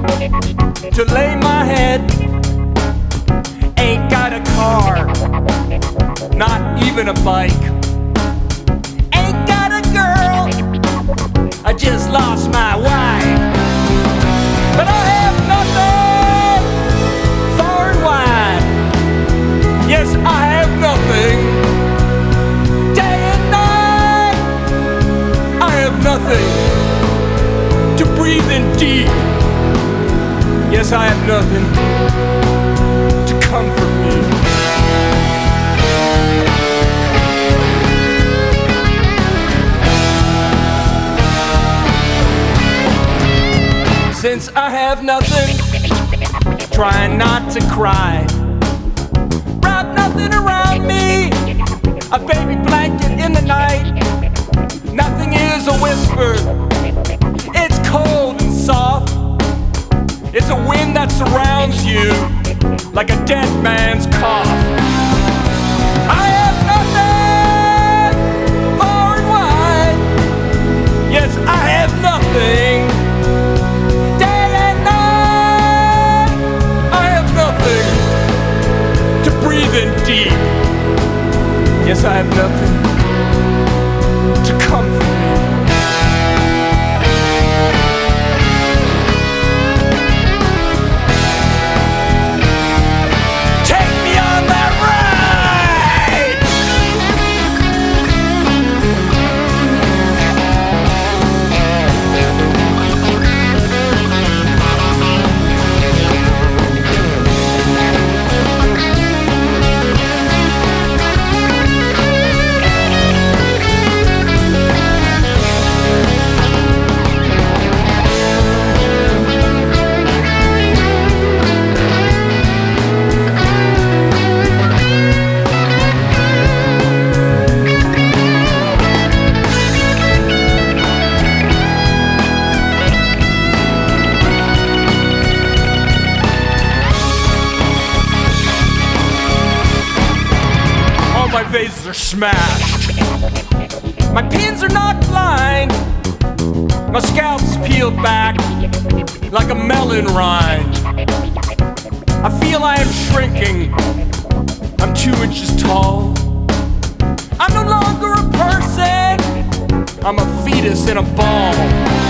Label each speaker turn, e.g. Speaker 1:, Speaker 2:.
Speaker 1: to lay my head. Ain't got a car, not even a bike. Ain't got a girl, I just lost my wife. But I have nothing far and wide. Yes, I have nothing. Day and night, I have nothing to breathe in deep. Yes, I have nothing to comfort me. Since I have nothing, trying not to cry. Wrap nothing around me, a baby blanket in the night. Nothing is a whisper, it's cold and soft. It's a wind that surrounds you like a dead man's cough. I have nothing far and wide. Yes, I have nothing. Day and night, I have nothing to breathe in deep. Yes, I have nothing to comfort me. My vases are smashed. My pins are not blind. My scalp's peeled back like a melon rind. I feel I am shrinking. I'm 2 inches tall. I'm no longer a person. I'm a fetus in a ball.